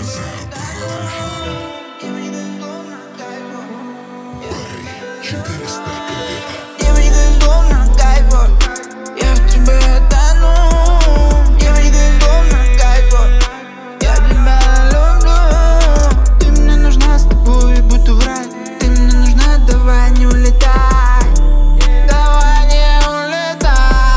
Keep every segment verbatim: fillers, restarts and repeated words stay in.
Девочка из дома на кайфу, я в тебе тону. Девочка из дома на кайфу, я тебя люблю. Ты мне нужна, с тобой буду в рай. Ты мне нужна, давай не улетай. Давай не улетай.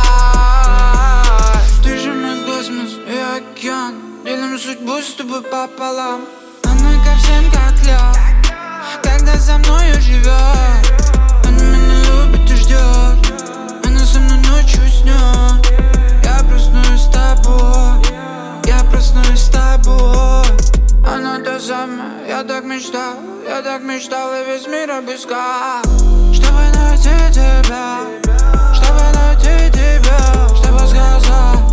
Ты же мой космос и океан, делим судьбу с тобой пополам. Она ко всем как лед, когда со мною живет. Она меня любит и ждет, она со мной ночью уснет. Я проснусь с тобой, я проснусь с тобой. Она та самая, я так мечтал, я так мечтал и весь мир обыскал, чтобы найти тебя, чтобы найти тебя, чтобы сказать.